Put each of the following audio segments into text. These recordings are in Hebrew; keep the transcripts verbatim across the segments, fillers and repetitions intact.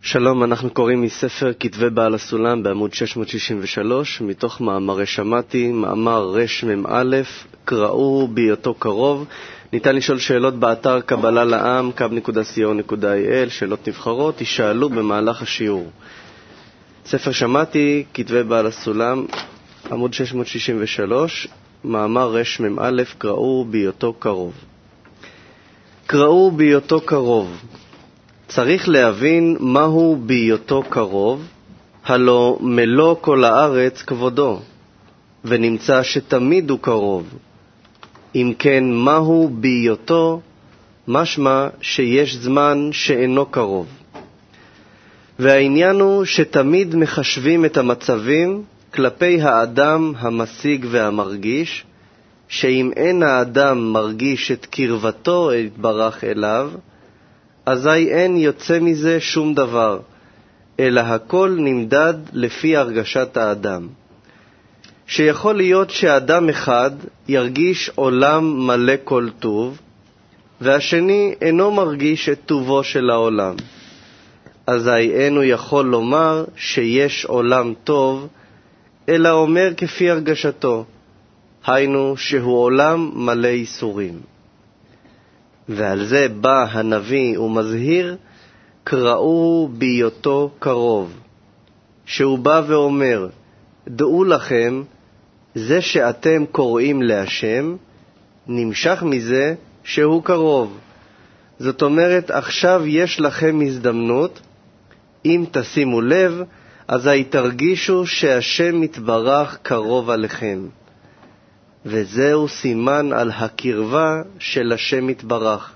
שלום, אנחנו קוראים מספר כתבי בעל הסולם בעמוד שש מאות שישים ושלוש, מתוך מאמרי שמעתי, מאמר רש מ"א, קראו בהיותו קרוב. ניתן לשאול שאלות באתר קבלה לעם, קו נקודה סי או נקודה איי אל, שאלות נבחרות, ישאלו במהלך השיעור. ספר שמעתי, כתבי בעל הסולם, עמוד שש מאות שישים ושלוש, מאמר רש מ"א, קראו בהיותו קרוב. קראו בהיותו קרוב. צריך להבין מהו בהיותו קרוב, הלא מלוא כל הארץ כבודו, ונמצא שתמיד הוא קרוב. אם כן, מהו בהיותו, משמע שיש זמן שאינו קרוב. והעניין הוא שתמיד מחשבים את המצבים כלפי האדם המשיג והמרגיש, שאם אין האדם מרגיש את קרבתו יתברך אליו, אזי אין יוצא מזה שום דבר, אלא הכל נמדד לפי הרגשת האדם. שיכול להיות שאדם אחד ירגיש עולם מלא כל טוב, והשני אינו מרגיש את טובו של העולם. אזי אינו יכול לומר שיש עולם טוב, אלא אומר כפי הרגשתו, היינו שהוא עולם מלא איסורים. ועל זה בא הנביא ומזהיר, קראו בהיותו קרוב. שהוא בא ואומר, דעו לכם, זה שאתם קוראים להשם, נמשך מזה שהוא קרוב. זאת אומרת, עכשיו יש לכם הזדמנות, אם תשימו לב, אזי תרגישו שהשם מתברך קרוב עליכם. וזהו סימן על הקרבה של השם מתברך.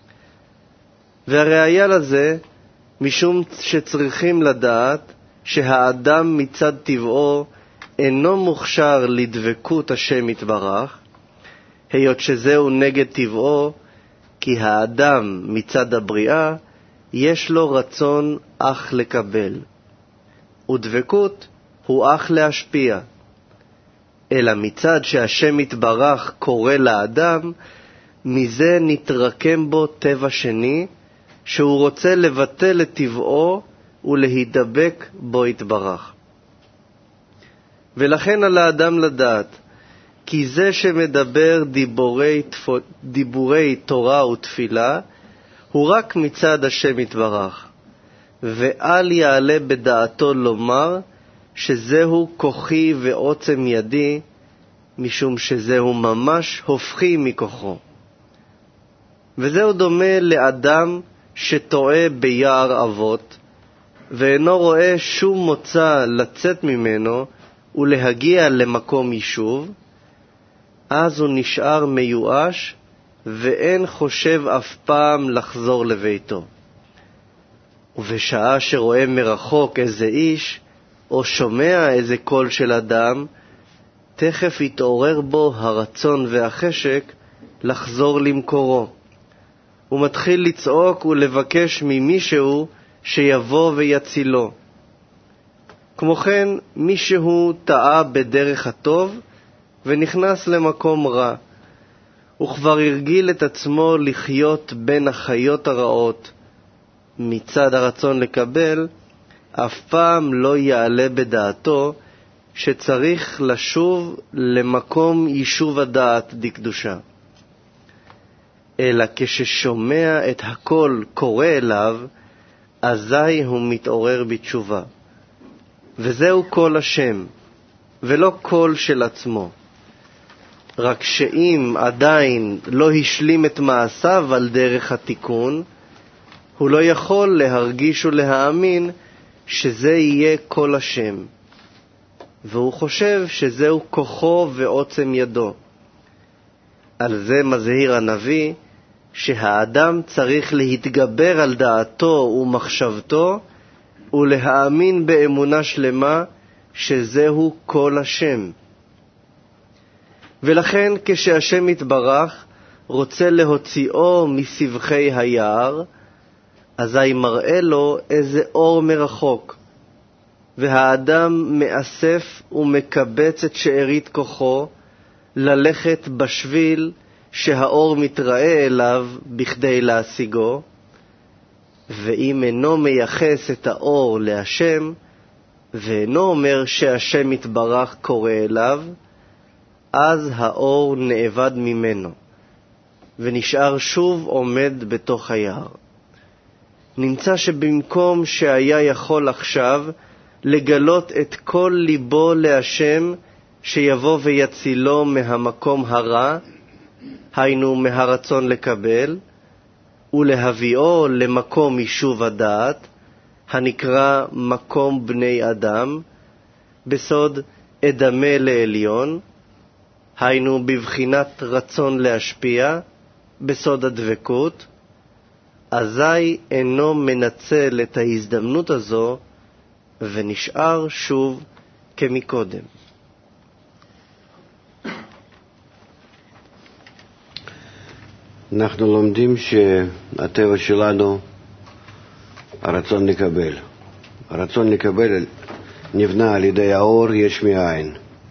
והראיה לזה, משום שצריכים לדעת שהאדם מצד טבעו אינו מוכשר לדבקות השם מתברך, היות שזהו נגד טבעו, כי האדם מצד הבריאה יש לו רצון אך לקבל, ודבקות הוא אך להשפיע. אלא מצד שהשם מתברך קורא לאדם, מזה נתרקם בו טבע שני, שהוא רוצה לבטל את טבעו ולהידבק בו יתברך. ולכן על האדם לדעת, כי זה שמדבר דיבורי, דיבורי תורה ותפילה, הוא רק מצד השם יתברך, ואל יעלה בדעתו לומר, שזהו כוחי ועוצם ידי, משום שזהו ממש הופכי מכוחו. וזהו דומה לאדם שטועה ביער אבות, ואינו רואה שום מוצא לצאת ממנו ולהגיע למקום יישוב, אז הוא נשאר מיואש, ואין חושב אף פעם לחזור לביתו. ובשעה שרואה מרחוק איזה איש, או שומע איזה קול של אדם, תכף יתעורר בו הרצון והחשק לחזור למקורו. הוא מתחיל לצעוק ולבקש ממישהו שיבוא ויצילו. כמו כן, מישהו טעה בדרך הטוב ונכנס למקום רע. הוא כבר הרגיל את עצמו לחיות בין החיות הרעות. מצד הרצון לקבל, אף פעם לא יעלה בדעתו שצריך לשוב למקום יישוב הדעת דקדושה. אלא כששומע את הכל קורא אליו, אזי הוא מתעורר בתשובה. וזהו קול השם, ולא קול של עצמו. רק שאם עדיין לא השלים את מעשיו על דרך התיקון, הוא לא יכול להרגיש ולהאמין שזה יהיה קול השם, והוא חושב שזהו כוחו ועוצם ידו. על זה מזהיר הנביא שהאדם צריך להתגבר על דעתו ומחשבתו ולהאמין באמונה שלמה שזהו קול השם. ולכן כשהשם יתברך רוצה להוציאו מסבכי היער, אזי מראה לו איזה אור מרחוק, והאדם מאסף ומקבץ את שארית כוחו ללכת בשביל שהאור מתראה אליו בכדי להשיגו, ואם אינו מייחס את האור להשם, ואינו אומר שהשם יתברך קורא אליו, אז האור נאבד ממנו, ונשאר שוב עומד בתוך היער. נמצא שבמקום שהיה יכול עכשיו לגלות את כל ליבו להשם, שיבוא ויצילו מהמקום הרע, היינו מהרצון לקבל, ולהביאו למקום יישוב הדעת, הנקרא מקום בני אדם, בסוד אדמה לעליון, היינו בבחינת רצון להשפיע, בסוד הדבקות, אזי אינו מנצל את ההזדמנות הזו, ונשאר שוב כמקודם. אנחנו לומדים שהטבע שלנו הרצון לקבל. הרצון לקבל נבנה על ידי האור יש מאין.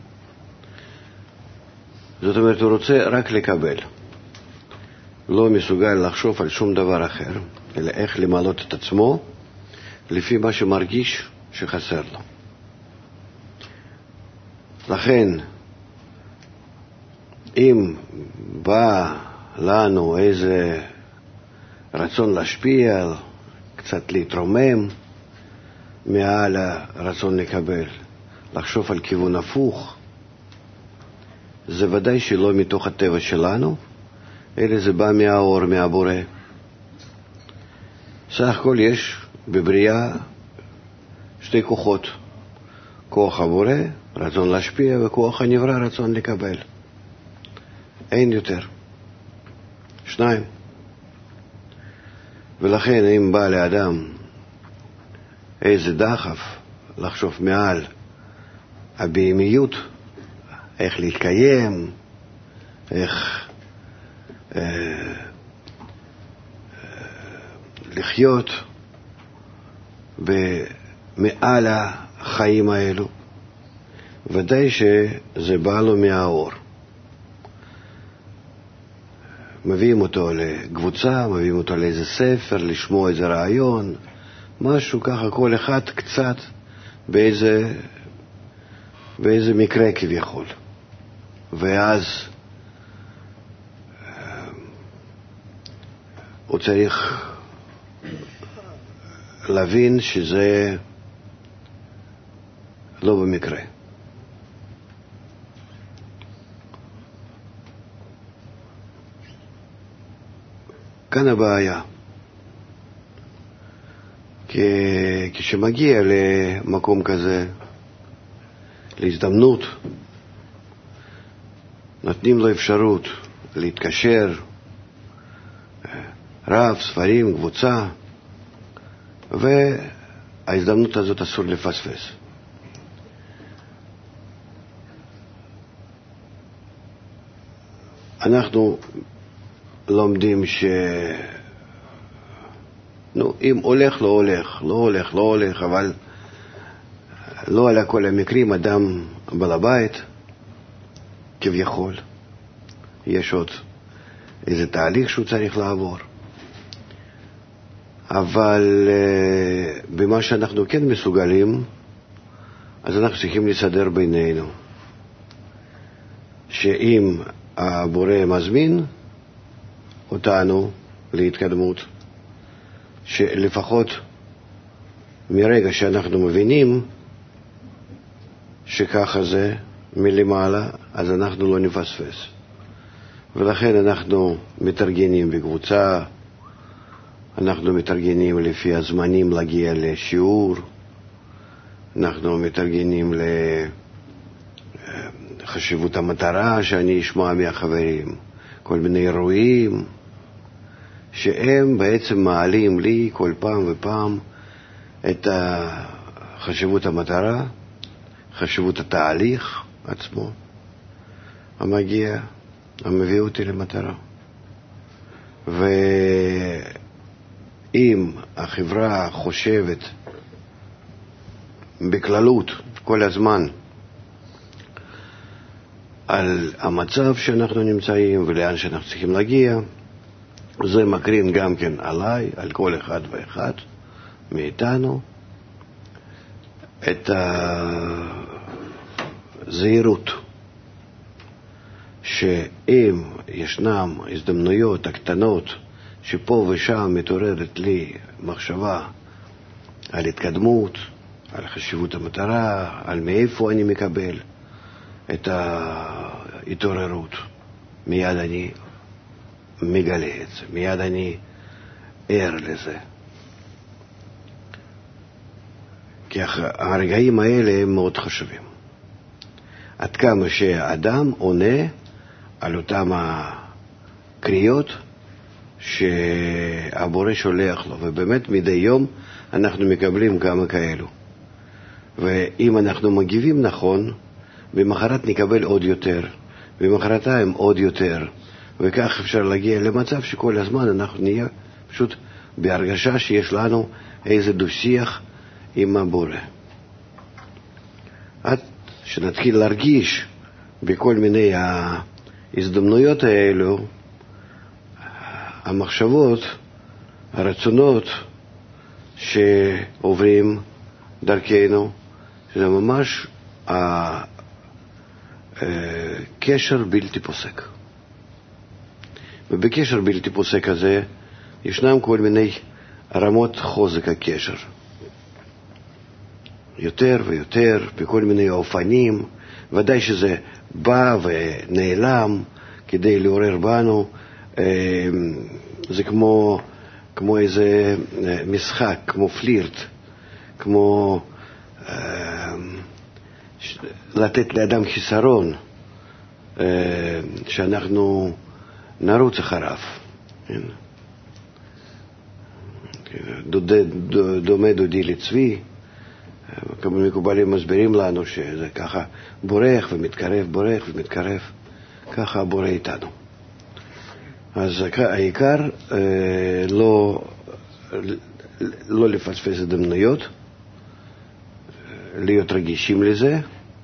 זאת אומרת, הוא רוצה רק לקבל. לא מסוגל לחשוב על שום דבר אחר, אלא איך למלות את עצמו לפי מה שמרגיש שחסר לו. לכן, אם בא לנו איזה רצון להשפיע, קצת להתרומם מעל הרצון לקבל, לחשוב על כיוון הפוך, זה ודאי שלא מתוך הטבע שלנו, אלא זה בא מהאור, מהבורא. סך הכל יש בבריאה שתי כוחות, כוח הבורא, רצון להשפיע, וכוח הנברא, רצון לקבל. אין יותר. שניים. ולכן אם בא לאדם איזה דחף לחשוב מעל הבהמיות, איך להתקיים, איך אה, אה, לחיות מעל החיים האלו, ודאי שזה בא לו מהאור. מביאים אותו לקבוצה, מביאים אותו לאיזה ספר, לשמוע איזה רעיון, משהו ככה, כל אחד קצת באיזה, באיזה מקרה כביכול. ואז הוא צריך להבין שזה לא במקרה. כאן הבעיה. כי כשמגיע למקום כזה, להזדמנות, נותנים לו אפשרות להתקשר, רב, ספרים, קבוצה, וההזדמנות הזאת אסור לפספס. אנחנו לומדים ש... נו, אם הולך, לא הולך, לא הולך, לא הולך, אבל לא על כל המקרים אדם בעל הבית, כביכול. יש עוד איזה תהליך שהוא צריך לעבור. אבל uh, במה שאנחנו כן מסוגלים, אז אנחנו צריכים לסדר בינינו. שאם הבורא מזמין אותנו להתקדמות, שלפחות מרגע שאנחנו מבינים שככה זה מלמעלה, אז אנחנו לא נפספס. ולכן אנחנו מתארגנים בקבוצה, אנחנו מתארגנים לפי הזמנים להגיע לשיעור, אנחנו מתארגנים לחשיבות המטרה שאני אשמע מהחברים, כל מיני אירועים שהם בעצם מעלים לי כל פעם ופעם את חשיבות המטרה, חשיבות התהליך עצמו המגיע, המביא אותי למטרה. ואם החברה חושבת בכללות כל הזמן על המצב שאנחנו נמצאים ולאן שאנחנו צריכים להגיע, זה מקרין גם כן עליי, על כל אחד ואחד מאיתנו, את הזהירות, שאם ישנם הזדמנויות הקטנות שפה ושם מתעוררת לי מחשבה על התקדמות, על חשיבות המטרה, על מאיפה אני מקבל את ההתעוררות, מיד אני מגלה את זה, מיד אני ער לזה. כי הרגעים האלה הם מאוד חשובים. עד כמה שהאדם עונה על אותם הקריאות שהבורא שולח לו, ובאמת מדי יום אנחנו מקבלים כמה כאלו. ואם אנחנו מגיבים נכון, במחרת נקבל עוד יותר, במחרתיים עוד יותר, וכך אפשר להגיע למצב שכל הזמן אנחנו נהיה פשוט בהרגשה שיש לנו איזה דו-שיח עם הבורא. עד שנתחיל להרגיש בכל מיני ההזדמנויות האלו, המחשבות, הרצונות שעוברים דרכנו, זה ממש קשר בלתי פוסק. ובקשר בלתי פוסק הזה ישנם כל מיני רמות חוזק הקשר. יותר ויותר, בכל מיני אופנים, ודאי שזה בא ונעלם כדי לעורר בנו. זה כמו, כמו איזה משחק, כמו פלירט, כמו לתת לאדם חיסרון שאנחנו נרוץ אחריו. דומה דודי לצבי, כמה מקובלים מסבירים לנו שזה ככה בורח ומתקרב, בורח ומתקרב, ככה בורא איתנו. אז העיקר לא, לא לפספס הזדמנויות, להיות רגישים לזה,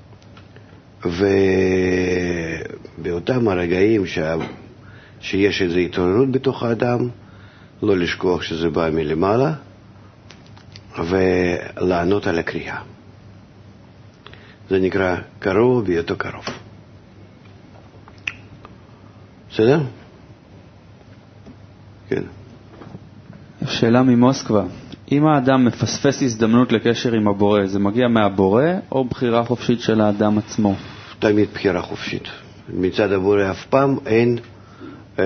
ובאותם הרגעים ש... שיש איזו התעוררות בתוך האדם, לא לשכוח שזה בא מלמעלה, ולענות על הקריאה. זה נקרא קרוב בהיותו קרוב. בסדר? כן. שאלה ממוסקבה. אם האדם מפספס הזדמנות לקשר עם הבורא, זה מגיע מהבורא או בחירה חופשית של האדם עצמו? תמיד בחירה חופשית. מצד הבורא אף פעם אין אה,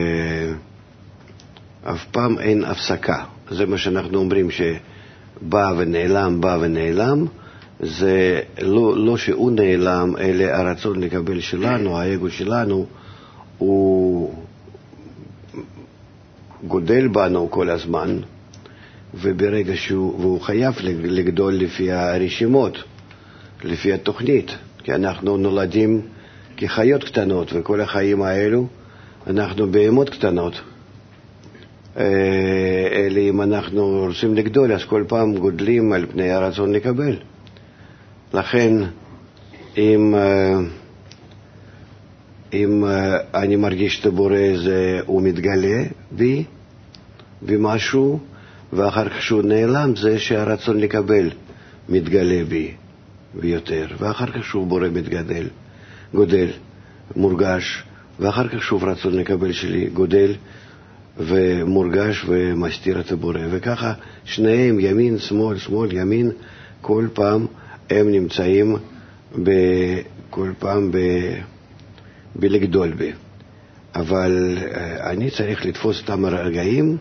אף פעם אין הפסקה. זה מה שאנחנו אומרים, שבא ונעלם, בא ונעלם. זה לא, לא שהוא נעלם, אלא הרצון לקבל שלנו, האגו שלנו, הוא גודל בנו כל הזמן, וברגע שהוא, והוא חייב לגדול לפי הרשימות, לפי התוכנית, כי אנחנו נולדים כחיות קטנות, וכל החיים האלו אנחנו בהמות קטנות. אלה אם אנחנו רוצים לגדול, אז כל פעם גודלים על פני הרצון לקבל. לכן, אם, אם אני מרגיש את הבורא, הוא מתגלה בי, במשהו, ואחר כך שהוא נעלם, זה שהרצון לקבל מתגלה בי ביותר, ואחר כך שוב בורא מתגדל, גודל, מורגש, ואחר כך שוב רצון לקבל שלי גודל ומורגש ומסתיר את הבורא, וככה שניהם, ימין, שמאל, שמאל, ימין, כל פעם הם נמצאים ב, כל פעם ב, בלגדול בי. אבל אני צריך לתפוס אותם הרגעים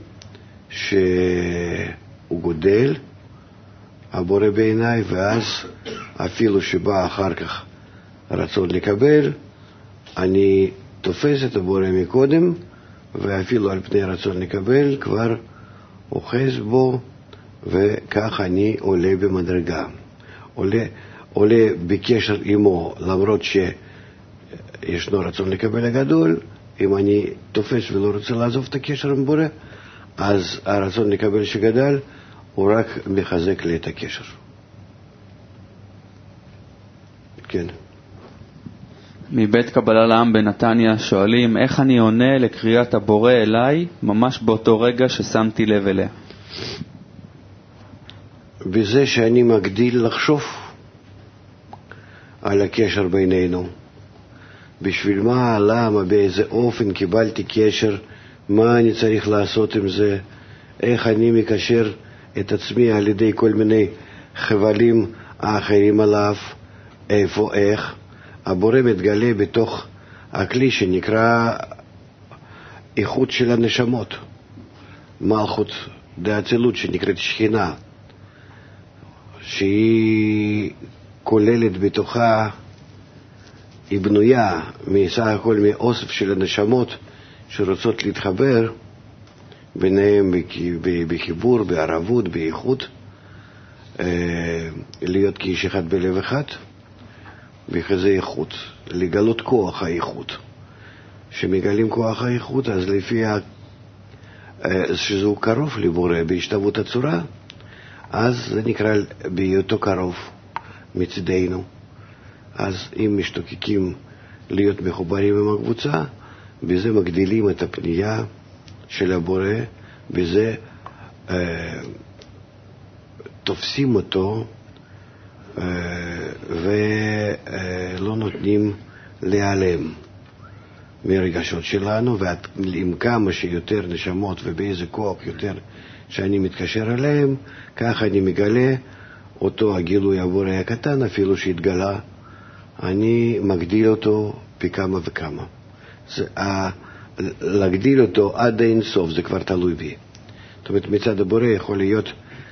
שהוא גודל, הבורא בעיניי, ואז אפילו שבא אחר כך רצון לקבל, אני תופס את הבורא מקודם, ואפילו על פני רצון לקבל כבר אוחז בו, וכך אני עולה במדרגה. עולה, עולה בקשר עמו, למרות שישנו רצון לקבל הגדול. אם אני תופס ולא רוצה לעזוב את הקשר עם בורא, אז הרצון לקבל שגדל הוא רק מחזק לי את הקשר. כן. מבית קבלה לעם בנתניה שואלים, איך אני עונה לקריאת הבורא אליי ממש באותו רגע ששמתי לב אליה? בזה שאני מגדיל לחשוב על הקשר בינינו. בשביל מה, למה, באיזה אופן קיבלתי קשר, מה אני צריך לעשות עם זה, איך אני מקשר את עצמי על ידי כל מיני חבלים האחרים עליו, איפה, איך. הבורא מתגלה בתוך הכלי שנקרא איכות של הנשמות, מלכות דאצילות שנקראת שכינה, שהיא כוללת בתוכה, היא בנויה מסך הכל מאוסף של הנשמות שרוצות להתחבר ביניהם בחיבור, בערבות, באיכות, להיות כאיש אחד בלב אחד, וכזה איכות, לגלות כוח האיכות. שמגלים כוח האיכות, אז לפי שזהו קרוב לבורא בהשתוות הצורה, אז זה נקרא בהיותו קרוב מצדנו. אז אם משתוקקים להיות מחוברים עם הקבוצה, בזה מגדילים את הפנייה של הבורא, בזה אה, תופסים אותו אה, ולא נותנים להיעלם מרגשות שלנו, ועם כמה שיותר נשמות ובאיזה כוח יותר שאני מתקשר אליהם, ככה אני מגלה אותו הגילוי הבורא הקטן, אפילו שהתגלה, אני מגדיל אותו פי כמה וכמה. זה, ה, להגדיל אותו עד אין סוף, זה כבר תלוי בי. זאת אומרת, מצד הבורא יכול להיות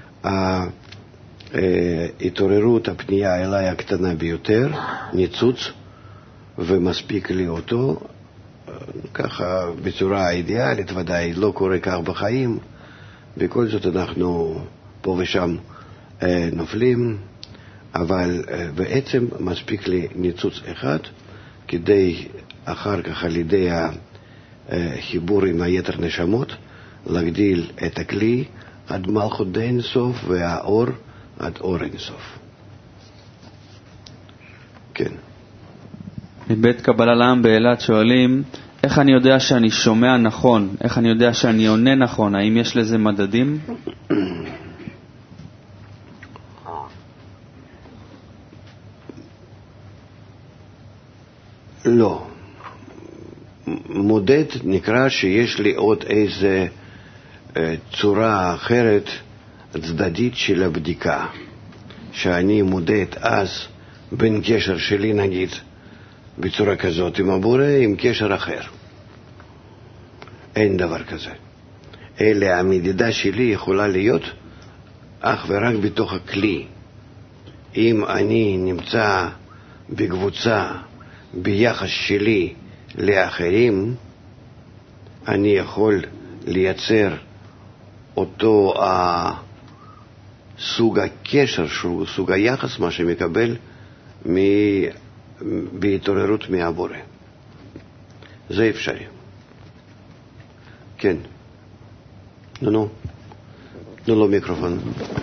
ההתעוררות, הפנייה אליי הקטנה ביותר, ניצוץ, ומספיק לי אותו, ככה בצורה אידיאלית, ודאי לא קורה כך בחיים, בכל זאת אנחנו פה ושם נופלים, אבל בעצם מספיק לי ניצוץ אחד, כדי אחר כך על ידי החיבור עם היתר נשמות, להגדיל את הכלי עד מלכות די אינסוף, והאור עד אור אינסוף. כן. מבית קבלה לעם באילת שואלים, איך אני יודע שאני שומע נכון? איך אני יודע שאני עונה נכון? האם יש לזה מדדים? לא. מודד נקרא שיש לי עוד איזה צורה אחרת צדדית של הבדיקה, שאני מודד אז בין קשר שלי נגיד בצורה כזאת עם הבורא עם קשר אחר. אין דבר כזה. אלא המדידה שלי יכולה להיות אך ורק בתוך הכלי. אם אני נמצא בקבוצה ביחס שלי לאחרים, אני יכול לייצר אותו סוג הקשר, סוג היחס, מה שמקבל מ... בהתעוררות מהבורא. זה אפשרי. כן. נו נו. נו לו מיקרופון.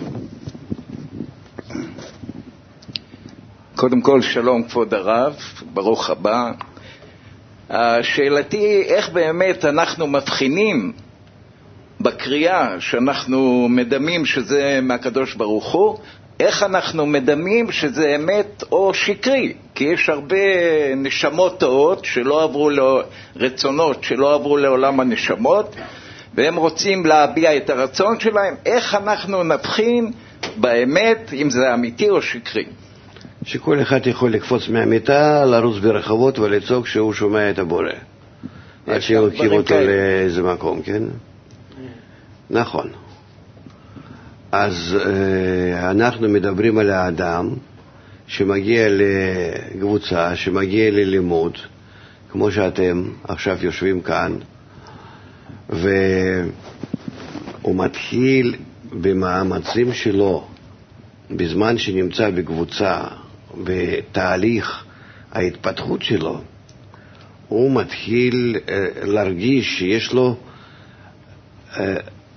קודם כל, שלום כבוד הרב, ברוך הבא. השאלתי, איך באמת אנחנו מבחינים בקריאה שאנחנו מדמים שזה מהקדוש ברוך הוא, איך אנחנו מדמים שזה אמת או שקרי? כי יש הרבה נשמות טעות שלא עברו לרצונות, שלא עברו לעולם הנשמות, והם רוצים להביע את הרצון שלהם. איך אנחנו נבחין באמת אם זה אמיתי או שקרי? שכל אחד יכול לקפוץ מהמיטה, לרוץ ברחבות ולצעוק שהוא שומע את הבורא. עד שיוקים אותו לאיזה מקום, כן? נכון. אז אה, אנחנו מדברים על האדם שמגיע לקבוצה, שמגיע ללימוד, כמו שאתם עכשיו יושבים כאן, והוא מתחיל במאמצים שלו, בזמן שנמצא בקבוצה, בתהליך ההתפתחות שלו, הוא מתחיל אה, להרגיש שיש לו אה,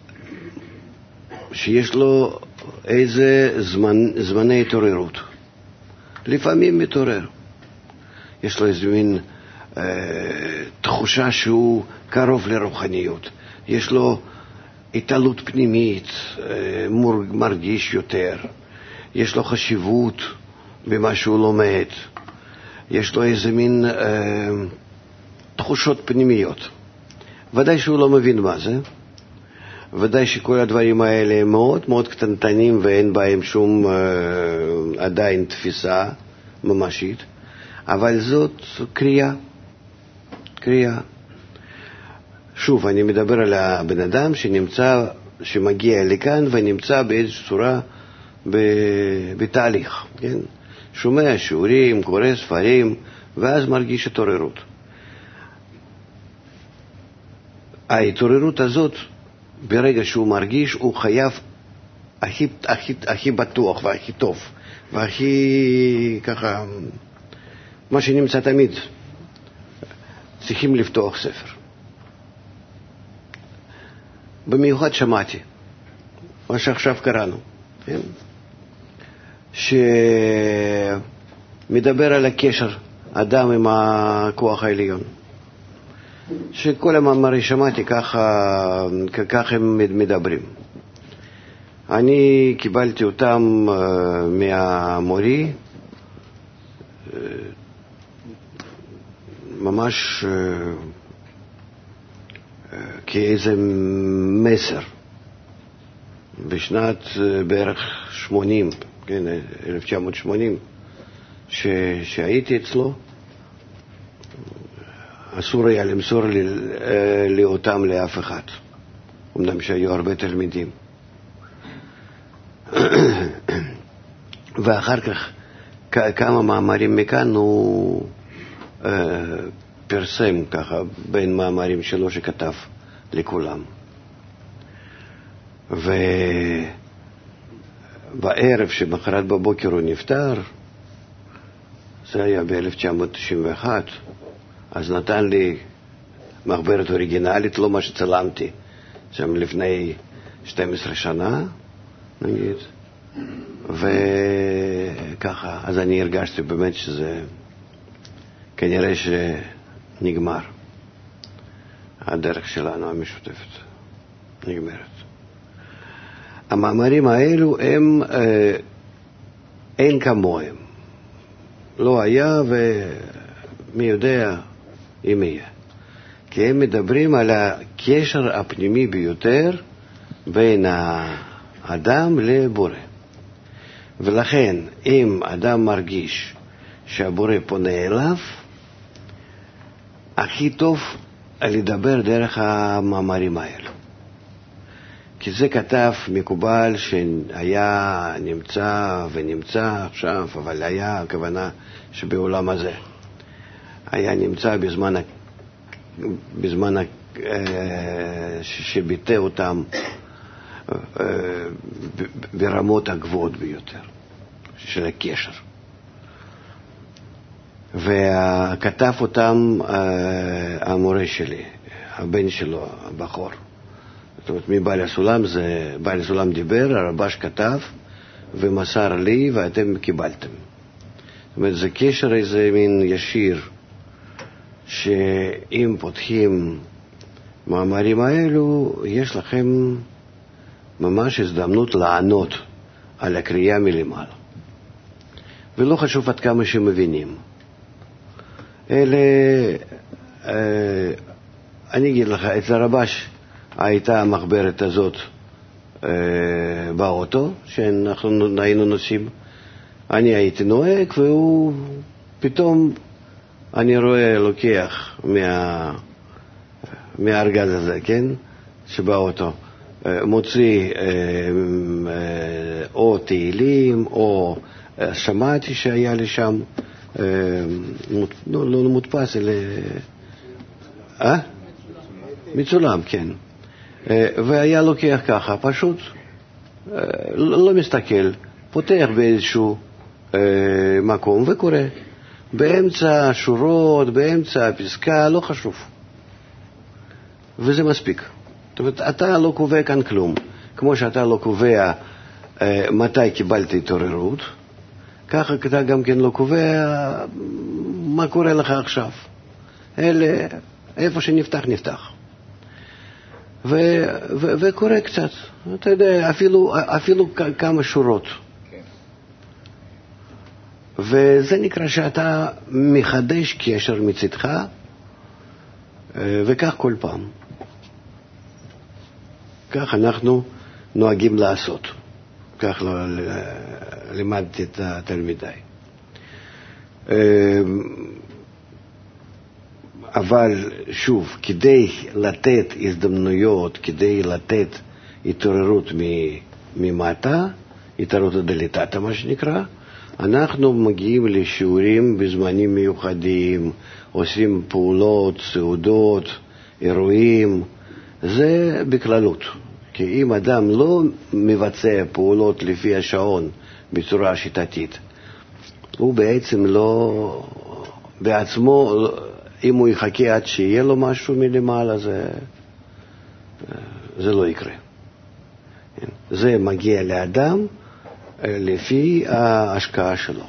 שיש לו איזה זמן, זמני התעוררות. לפעמים מתעורר. יש לו איזו מין אה, תחושה שהוא קרוב לרוחניות, יש לו התעלות פנימית, אה, מרגיש יותר, יש לו חשיבות במה שהוא לומד, יש לו איזה מין אה, תחושות פנימיות. ודאי שהוא לא מבין מה זה, ודאי שכל הדברים האלה הם מאוד מאוד קטנטנים ואין בהם שום אה, עדיין תפיסה ממשית, אבל זאת קריאה, קריאה. שוב, אני מדבר על הבן אדם שנמצא, שמגיע לכאן ונמצא באיזושהי צורה בתהליך, כן? שומע שיעורים, קורא ספרים, ואז מרגיש התעוררות. ההתעוררות הזאת, ברגע שהוא מרגיש, הוא חייב הכי, הכי, הכי בטוח והכי טוב, והכי ככה, מה שנמצא תמיד, צריכים לפתוח ספר. במיוחד שמעתי, מה שעכשיו קראנו, כן? שמדבר על הקשר אדם עם הכוח העליון. שכל המאמרים שמעתי ככה, ככה הם מדברים. אני קיבלתי אותם מהמורי, ממש כאיזה מסר. בשנת בערך שמונים, כן, אלף תשע מאות שמונים, ש... שהייתי אצלו, אסור היה למסור לי, לי אותם לאף אחד, אמנם שהיו הרבה תלמידים. ואחר כך כמה מאמרים מכאן הוא אה, פרסם ככה בין מאמרים שלו שכתב לכולם. ובערב שמחרת בבוקר הוא נפטר, זה היה ב-אלף תשע מאות תשעים ואחת, אז נתן לי מחברת אוריגינלית, לא מה שצלמתי, שם לפני שתים עשרה שנה, נגיד. וככה, אז אני הרגשתי באמת שזה כנראה שנגמר. הדרך שלנו המשותפת נגמרת. המאמרים האלו הם אה, אין כמוהם. לא היה ומי יודע אם יהיה. כי הם מדברים על הקשר הפנימי ביותר בין האדם לבורא. ולכן אם אדם מרגיש שהבורא פונה אליו, הכי טוב לדבר דרך המאמרים האלו. כי זה כתב מקובל שהיה נמצא ונמצא עכשיו, אבל היה הכוונה שבעולם הזה. היה נמצא בזמן, בזמן שביטא אותם ברמות הגבוהות ביותר של הקשר. וכתב אותם המורה שלי, הבן שלו, הבחור. זאת אומרת, מבעל הסולם, זה, בעל הסולם דיבר, הרבש כתב ומסר לי ואתם קיבלתם. זאת אומרת, זה קשר איזה מין ישיר, שאם פותחים מאמרים האלו, יש לכם ממש הזדמנות לענות על הקריאה מלמעלה. ולא חשוב עד כמה שמבינים. אלה, אה, אני אגיד לך, אצל הרבש הייתה המחברת הזאת אה, באוטו, שאנחנו היינו נוסעים. אני הייתי נוהג, והוא פתאום, אני רואה, לוקח מה, מהארגז הזה, כן? שבאוטו. מוציא אה, אה, או תהילים, או אה, שמעתי שהיה לי שם, אה, מות, לא, לא מודפס, אלא... אה? מצולם, כן. אה, והיה לוקח ככה, פשוט אה, לא, לא מסתכל, פותח באיזשהו אה, מקום וקורא. באמצע השורות, באמצע הפסקה, לא חשוב. וזה מספיק. זאת אומרת, אתה לא קובע כאן כלום. כמו שאתה לא קובע אה, מתי קיבלת התעוררות, ככה אתה גם כן לא קובע מה קורה לך עכשיו? אלה, איפה שנפתח, נפתח. ו, ו, וקורה קצת, אתה יודע, אפילו, אפילו כמה שורות. וזה נקרא שאתה מחדש קשר מצדך, וכך כל פעם. כך אנחנו נוהגים לעשות. כך לימדתי את התלמידיי. אבל שוב, כדי לתת הזדמנויות, כדי לתת התעוררות ממטה, התעוררות דליטתא מה שנקרא, אנחנו מגיעים לשיעורים בזמנים מיוחדים, עושים פעולות, סעודות, אירועים, זה בכללות. כי אם אדם לא מבצע פעולות לפי השעון בצורה שיטתית, הוא בעצם לא, בעצמו, אם הוא יחכה עד שיהיה לו משהו מלמעלה, זה, זה לא יקרה. זה מגיע לאדם לפי ההשקעה שלו.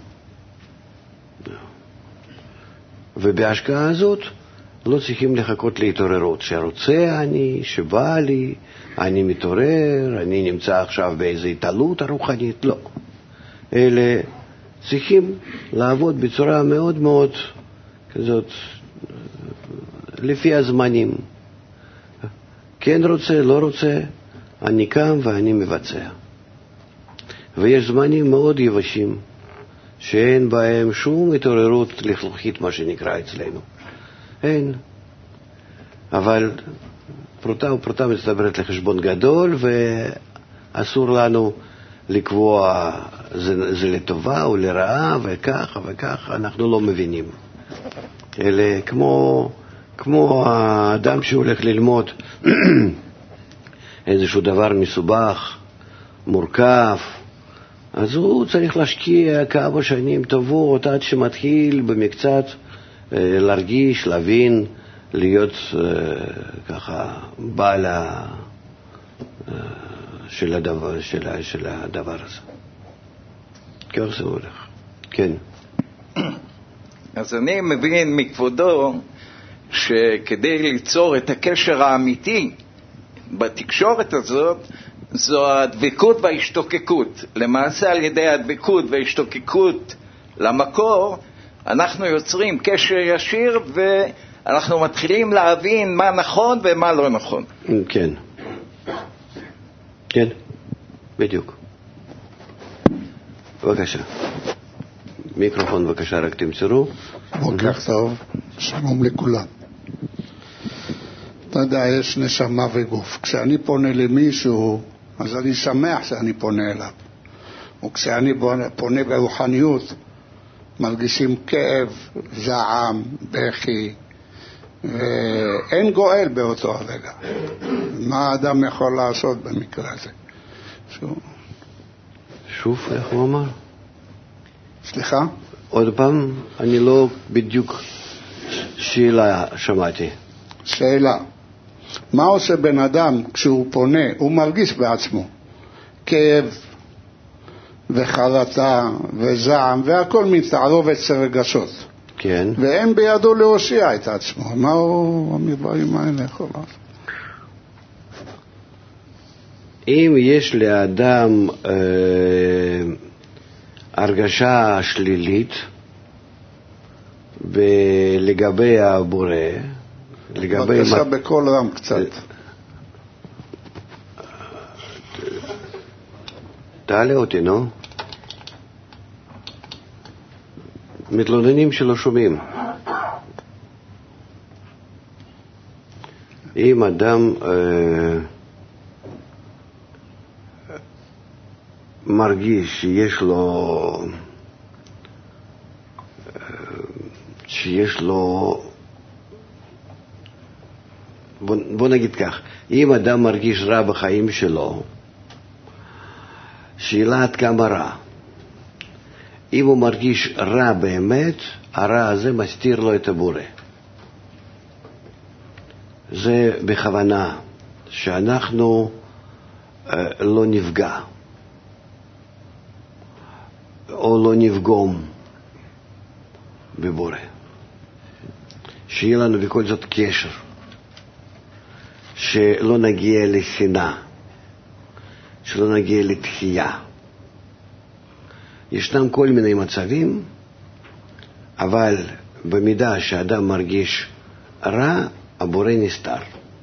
ובהשקעה הזאת לא צריכים לחכות להתעוררות, שרוצה אני, שבא לי, אני מתעורר, אני נמצא עכשיו באיזו התעלות הרוחנית, לא. אלה צריכים לעבוד בצורה מאוד מאוד כזאת, לפי הזמנים. כן רוצה, לא רוצה, אני קם ואני מבצע. ויש זמנים מאוד יבשים, שאין בהם שום התעוררות לכלוכית, מה שנקרא אצלנו. אין. אבל פרוטה ופרוטה מצטברת לחשבון גדול, ואסור לנו לקבוע זה, זה לטובה או לרעה, וככה וככה, אנחנו לא מבינים. אלה כמו, כמו האדם שהולך ללמוד איזשהו דבר מסובך, מורכב, אז הוא צריך להשקיע כמה שנים טובות עד שמתחיל במקצת להרגיש, להבין, להיות ככה בעל של הדבר, של, של הדבר הזה. כך זה הולך. כן. אז אני מבין מכבודו שכדי ליצור את הקשר האמיתי בתקשורת הזאת, זו הדבקות וההשתוקקות. למעשה על ידי הדבקות וההשתוקקות למקור, אנחנו יוצרים קשר ישיר ואנחנו מתחילים להבין מה נכון ומה לא נכון. כן. כן, בדיוק. בבקשה. מיקרופון בבקשה, רק תמצאו. בוקר טוב, שלום לכולם. אתה יודע, יש נשמה וגוף. כשאני פונה למישהו, אז אני שמח שאני פונה אליו. וכשאני פונה ברוחניות, מרגישים כאב, זעם, בכי, ואין גואל באותו הרגע. מה האדם יכול לעשות במקרה הזה? שוב, שוב, איך הוא אמר? סליחה? עוד פעם, אני לא בדיוק שאלה שמעתי. שאלה. מה עושה בן אדם כשהוא פונה? הוא מרגיש בעצמו כאב וחרטה וזעם והכל מתערובת רגשות. כן. ואין בידו להושיע את עצמו. מה הוא המדברים האלה יכול לעשות? אם יש לאדם אה, הרגשה שלילית לגבי הבורא, לגבי... בבקשה מה... בכל רם קצת. תעלה אותי, נו. מתלוננים שלא שומעים. אם אדם אה, מרגיש שיש לו שיש לו בוא, בוא נגיד כך, אם אדם מרגיש רע בחיים שלו, שאלה עד כמה רע. אם הוא מרגיש רע באמת, הרע הזה מסתיר לו את הבורא. זה בכוונה שאנחנו אה, לא נפגע או לא נפגום בבורא. שיהיה לנו בכל זאת קשר, שלא נגיע לשנאה, שלא נגיע לתחייה. ישנם כל מיני מצבים, אבל במידה שאדם מרגיש רע, הבורא נסתר.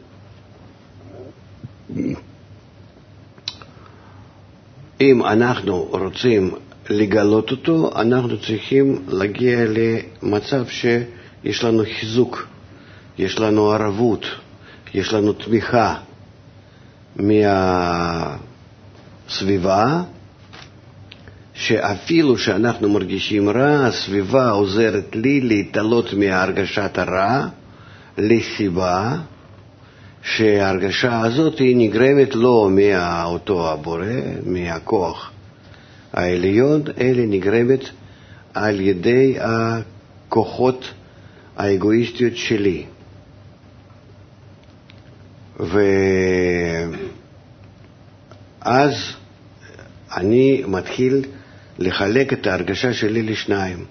אם אנחנו רוצים לגלות אותו, אנחנו צריכים להגיע למצב שיש לנו חיזוק, יש לנו ערבות, יש לנו תמיכה מהסביבה, שאפילו שאנחנו מרגישים רע, הסביבה עוזרת לי להתעלות מהרגשת הרע לסיבה שההרגשה הזאת היא נגרמת לא מאותו הבורא, מהכוח העליון, אלא נגרמת על ידי הכוחות האגואיסטיות שלי. ואז אני מתחיל לחלק את ההרגשה שלי לשניים,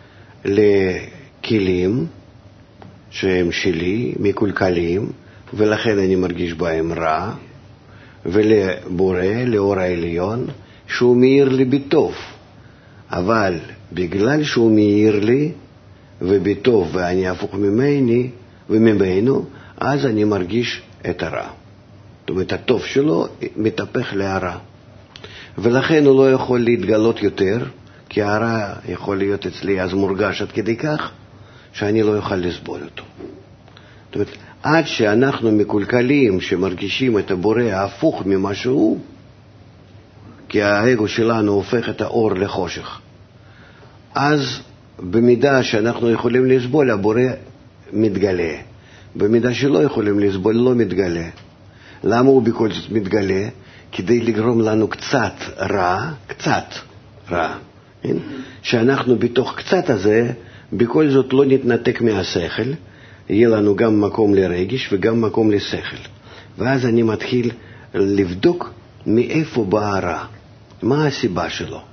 לכלים שהם שלי, מקולקלים, ולכן אני מרגיש בהם רע, ולבורא, לאור העליון, שהוא מאיר לי בטוב. אבל בגלל שהוא מאיר לי ובטוב ואני הפוך ממני וממנו, אז אני מרגיש את הרע. זאת אומרת, הטוב שלו מתהפך להרע. ולכן הוא לא יכול להתגלות יותר, כי הרע יכול להיות אצלי אז מורגש עד כדי כך שאני לא יכול לסבול אותו. זאת אומרת, עד שאנחנו מקולקלים שמרגישים את הבורא ההפוך ממה שהוא, כי האגו שלנו הופך את האור לחושך, אז במידה שאנחנו יכולים לסבול, הבורא מתגלה. במידה שלא יכולים לסבול, לא מתגלה. למה הוא בכל זאת מתגלה? כדי לגרום לנו קצת רע, קצת רע. שאנחנו בתוך קצת הזה, בכל זאת לא נתנתק מהשכל, יהיה לנו גם מקום לרגש וגם מקום לשכל. ואז אני מתחיל לבדוק מאיפה בא הרע, מה הסיבה שלו.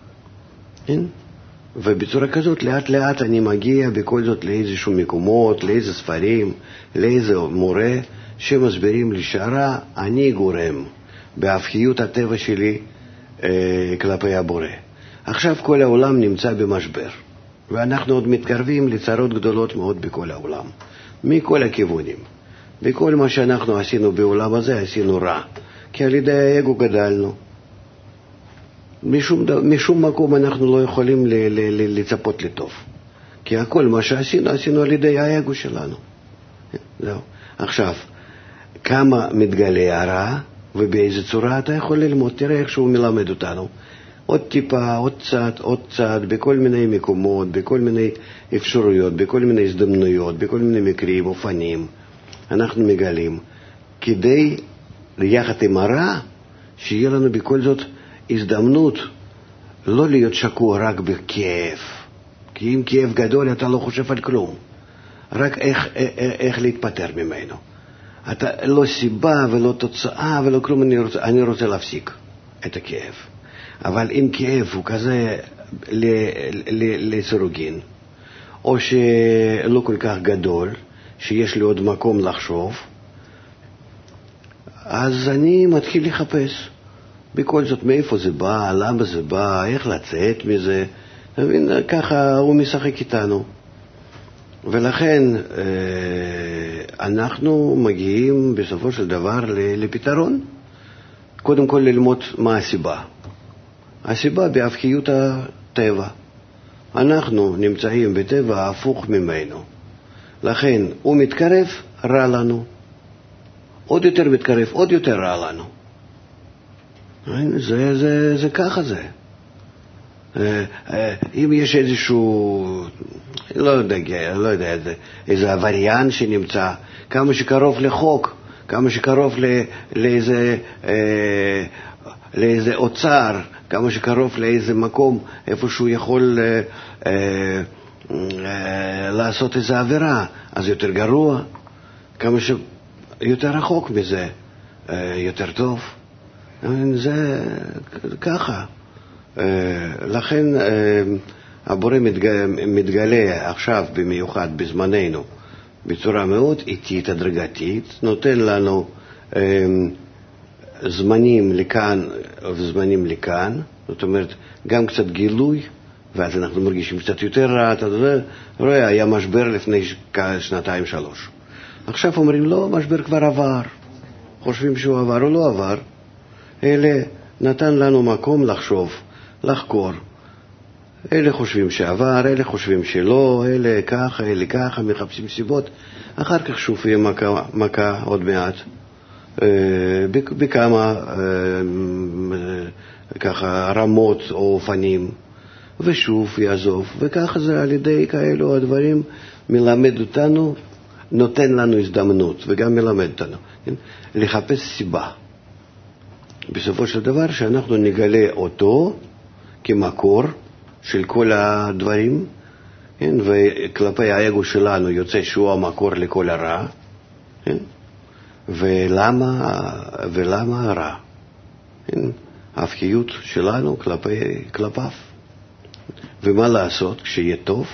ובצורה כזאת לאט לאט אני מגיע בכל זאת לאיזשהו מקומות, לאיזה ספרים, לאיזה מורה שמסבירים לי שהרע אני גורם בהפכיות הטבע שלי אה, כלפי הבורא. עכשיו כל העולם נמצא במשבר, ואנחנו עוד מתקרבים לצרות גדולות מאוד בכל העולם, מכל הכיוונים. בכל מה שאנחנו עשינו בעולם הזה עשינו רע, כי על ידי האגו גדלנו. משום, משום מקום אנחנו לא יכולים ל, ל, ל, לצפות לטוב, כי הכל מה שעשינו עשינו על ידי האגו שלנו. זהו. עכשיו, כמה מתגלה הרע ובאיזה צורה אתה יכול ללמוד, תראה איך שהוא מלמד אותנו. עוד טיפה, עוד צעד, עוד צעד, בכל מיני מקומות, בכל מיני אפשרויות, בכל מיני הזדמנויות, בכל מיני מקרים, אופנים, אנחנו מגלים, כדי יחד עם הרע, שיהיה לנו בכל זאת הזדמנות לא להיות שקוע רק בכאב. כי אם כאב גדול אתה לא חושב על כלום, רק איך, איך, איך להתפטר ממנו. אתה לא סיבה ולא תוצאה ולא כלום, אני רוצה, אני רוצה להפסיק את הכאב. אבל אם כאב הוא כזה לסירוגין, או שלא כל כך גדול, שיש לי עוד מקום לחשוב, אז אני מתחיל לחפש. בכל זאת, מאיפה זה בא, למה זה בא, איך לצאת מזה. ככה הוא משחק איתנו. ולכן אנחנו מגיעים בסופו של דבר לפתרון. קודם כל ללמוד מה הסיבה. הסיבה בהפכיות הטבע. אנחנו נמצאים בטבע הפוך ממנו. לכן הוא מתקרב, רע לנו. עוד יותר מתקרב, עוד יותר רע לנו. זה, זה, זה ככה זה. אם יש איזשהו, לא יודע, לא יודע, איזה, איזה עבריין שנמצא, כמה שקרוב לחוק, כמה שקרוב ל, לאיזה, אה, לאיזה אוצר, כמה שקרוב לאיזה מקום, איפה שהוא יכול אה, אה, אה, לעשות איזו עבירה, אז יותר גרוע. כמה שיותר רחוק מזה, אה, יותר טוב. זה ככה. לכן הבורא מתגלה עכשיו במיוחד בזמננו בצורה מאוד איטית, הדרגתית, נותן לנו אה, זמנים לכאן וזמנים לכאן, זאת אומרת, גם קצת גילוי, ואז אנחנו מרגישים קצת יותר רע, אתה רואה, היה משבר לפני שנתיים שלוש. עכשיו אומרים, לא, משבר כבר עבר. חושבים שהוא עבר או לא עבר. אלה נתן לנו מקום לחשוב, לחקור. אלה חושבים שעבר, אלה חושבים שלא, אלה ככה, אלה ככה, מחפשים סיבות. אחר כך שוב יהיה מכה, מכה עוד מעט. בכמה ככה רמות או אופנים, ושוב יעזוב, וככה זה על ידי כאלו הדברים מלמד אותנו, נותן לנו הזדמנות, וגם מלמד אותנו, כן? לחפש סיבה. בסופו של דבר שאנחנו נגלה אותו כמקור של כל הדברים, כן? וכלפי האגו שלנו יוצא שהוא המקור לכל הרע, כן? ולמה, ולמה הרע? כן? ההפקיות שלנו כלפי, כלפיו. ומה לעשות כשיהיה טוב?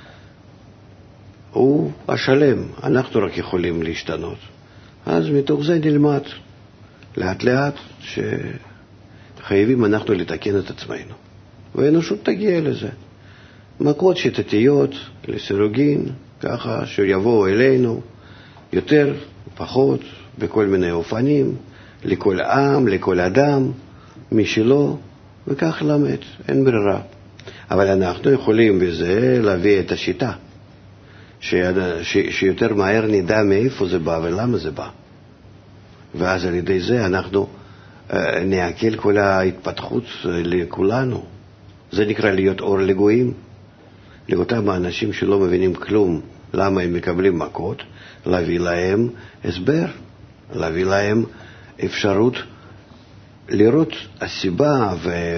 הוא השלם, אנחנו רק יכולים להשתנות. אז מתוך זה נלמד לאט לאט שחייבים אנחנו לתקן את עצמנו. והאנושות תגיע לזה. מכות שיטתיות, לסירוגין, ככה שיבואו אלינו יותר, פחות, בכל מיני אופנים, לכל עם, לכל אדם, מי שלא, וכך למד, אין ברירה. אבל אנחנו יכולים בזה להביא את השיטה, ש... ש... שיותר מהר נדע מאיפה זה בא ולמה זה בא. ואז על ידי זה אנחנו אה, נעכל כל ההתפתחות לכולנו. זה נקרא להיות אור לגויים. לאותם האנשים שלא מבינים כלום, למה הם מקבלים מכות, להביא להם הסבר, להביא להם אפשרות לראות הסיבה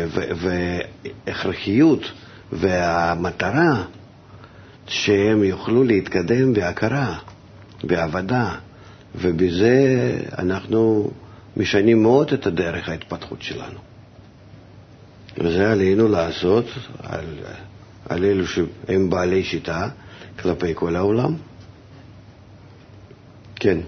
והכרחיות והמטרה שהם יוכלו להתקדם בהכרה, בעבודה, ובזה אנחנו משנים מאוד את הדרך ההתפתחות שלנו. וזה עלינו לעשות על, על אלו שהם בעלי שיטה כלפי כל העולם. כן.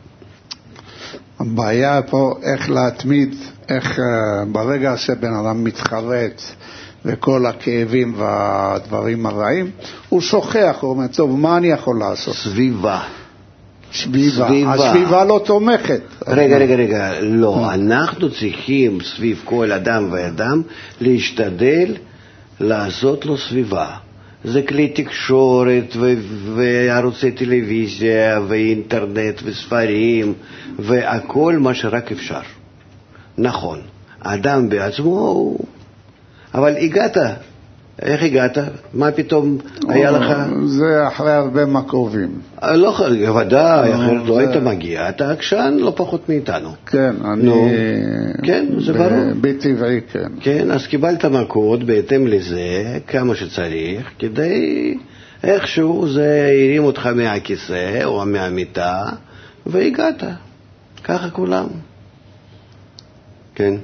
הבעיה פה איך להתמיד, איך uh, ברגע שבן אדם מתחרט וכל הכאבים והדברים הרעים, הוא שוכח, הוא אומר, טוב, מה אני יכול לעשות? סביבה. סביבה. סביבה. הסביבה לא תומכת. רגע, רגע, רגע, לא. אנחנו צריכים סביב כל אדם ואדם להשתדל לעשות לו סביבה. זה כלי תקשורת ו- וערוצי טלוויזיה ואינטרנט וספרים והכל מה שרק אפשר. נכון, האדם בעצמו הוא... אבל הגעת, איך הגעת? מה פתאום היה לך? זה אחרי הרבה מקרובים. לא, ודאי, אחרת לא היית מגיע, אתה עקשן לא פחות מאיתנו. כן, אני... כן, זה ברור. בטבעי, כן. כן, אז קיבלת מכות בהתאם לזה, כמה שצריך, כדי איכשהו זה הרים אותך מהכיסא או מהמיטה, והגעת. ככה כולם. כן.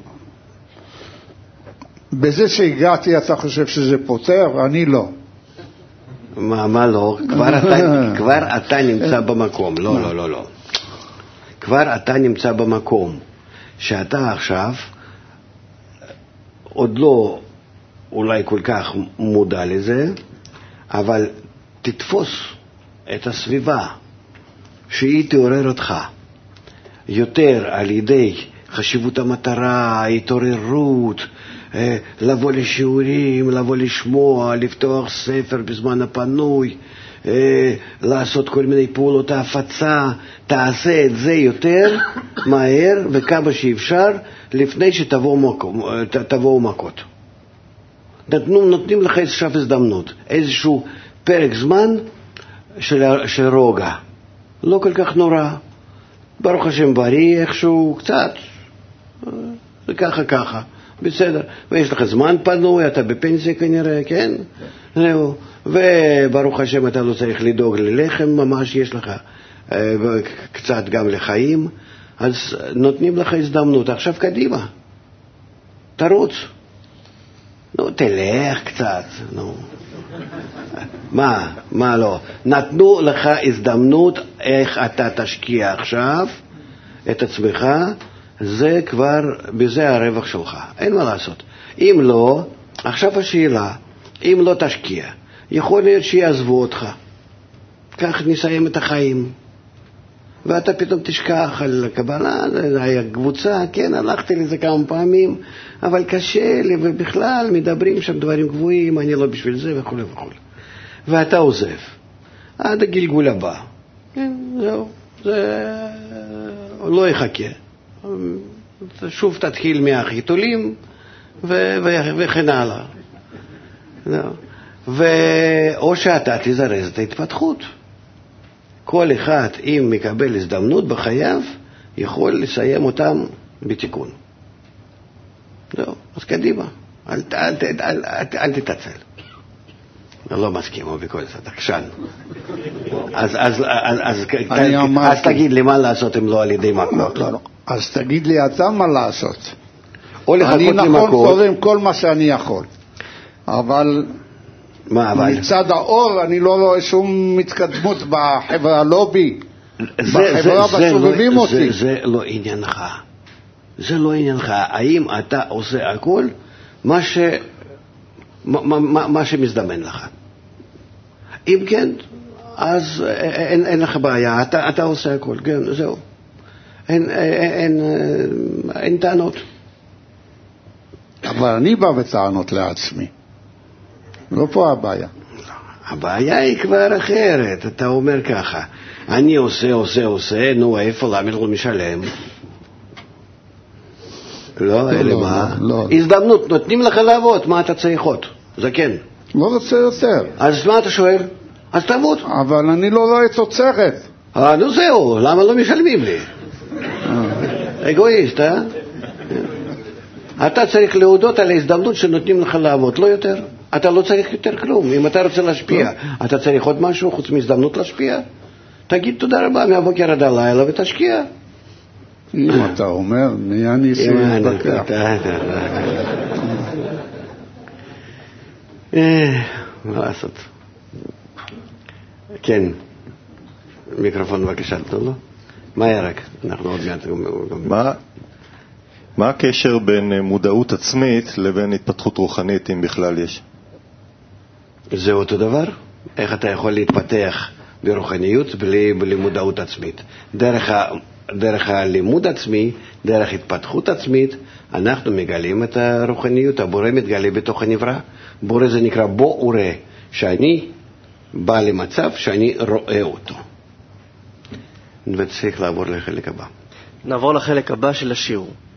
בזה שהגעתי אתה חושב שזה פותר? אני לא. מה, מה לא? כבר אתה, כבר אתה נמצא במקום. לא, לא, לא, לא. כבר אתה נמצא במקום שאתה עכשיו עוד לא אולי כל כך מודע לזה, אבל תתפוס את הסביבה שהיא תעורר אותך יותר על ידי חשיבות המטרה, ההתעוררות, לבוא לשיעורים, לבוא לשמוע, לפתוח ספר בזמן הפנוי, לעשות כל מיני פעולות ההפצה. תעשה את זה יותר מהר וכמה שאפשר לפני שתבואו מכות. נתנו, נותנים לך איזושהי הזדמנות, איזשהו פרק זמן של, של רוגע. לא כל כך נורא. ברוך השם בריא, איכשהו קצת. וככה ככה. בסדר. ויש לך זמן פנוי, אתה בפנסיה כנראה, כן? זהו. וברוך השם אתה לא צריך לדאוג ללחם, ממש יש לך קצת גם לחיים. אז נותנים לך הזדמנות. עכשיו קדימה. תרוץ. נו, תלך קצת, נו. מה? מה לא? נתנו לך הזדמנות איך אתה תשקיע עכשיו את עצמך, זה כבר, בזה הרווח שלך. אין מה לעשות. אם לא, עכשיו השאלה, אם לא תשקיע, יכול להיות שיעזבו אותך. כך נסיים את החיים. ואתה פתאום תשכח על קבלה, היה קבוצה, כן, הלכתי לזה כמה פעמים, אבל קשה לי, ובכלל מדברים שם דברים גבוהים, אני לא בשביל זה וכו' וכו'. ואתה עוזב. עד הגלגול הבא. כן, זהו. זה לא יחכה. שוב תתחיל מהחיתולים, ו- ו- וכן הלאה. ואו שאתה תזרז את ההתפתחות. כל אחד, אם מקבל הזדמנות בחייו, יכול לסיים אותם בתיקון. זהו, אז קדימה. אל, אל, אל, אל, אל, אל תתעצל. אני לא מסכים, או בכל זאת, עקשן. אז, אז, אז, אז, אז תגיד לי מה לעשות אם לא על ידי מכות. לא, לא. אז תגיד לי אתה מה לעשות. או לחכות אני למכות. נכון תורם כל מה שאני יכול. אבל... מה, אבל? מצד האור אני לא רואה שום מתקדמות בחברה הלובי, בחברה בסובבים אותי. זה, זה לא עניינך. זה לא עניינך. האם אתה עושה הכל מה, ש, מה, מה, מה שמזדמן לך? אם כן, אז אין, אין לך בעיה. אתה, אתה עושה הכל, כן, זהו. אין, אין, אין, אין טענות. אבל אני בא בטענות לעצמי. לא פה הבעיה. הבעיה היא כבר אחרת. אתה אומר ככה, אני עושה, עושה, עושה, נו, איפה, למה לא משלם? לא, אלה מה? הזדמנות, נותנים לך לעבוד, מה אתה צריך עוד? זה כן. לא רוצה יותר. אז מה אתה שואל? אז תעבוד. אבל אני לא רואה תוצרת. אה, נו זהו, למה לא משלמים לי? אגואיסט, אה? אתה צריך להודות על ההזדמנות שנותנים לך לעבוד, לא יותר. אתה לא צריך יותר כלום. אם אתה רוצה להשפיע, אתה צריך עוד משהו חוץ מהזדמנות להשפיע? תגיד תודה רבה מהבוקר עד הלילה ותשקיע. אם אתה אומר, מי אני אסור להתפקח. מה לעשות? כן. מיקרופון בבקשה, תנו לו. מה היה רק? אנחנו עוד מעט... מה? מה הקשר בין מודעות עצמית לבין התפתחות רוחנית, אם בכלל יש? זה אותו דבר. איך אתה יכול להתפתח ברוחניות בלי, בלי מודעות עצמית? דרך, ה, דרך הלימוד עצמי, דרך התפתחות עצמית, אנחנו מגלים את הרוחניות. הבורא מתגלה בתוך הנברא. בורא זה נקרא בו וראה, שאני בא למצב שאני רואה אותו. וצריך לעבור לחלק הבא. נעבור לחלק הבא של השיעור.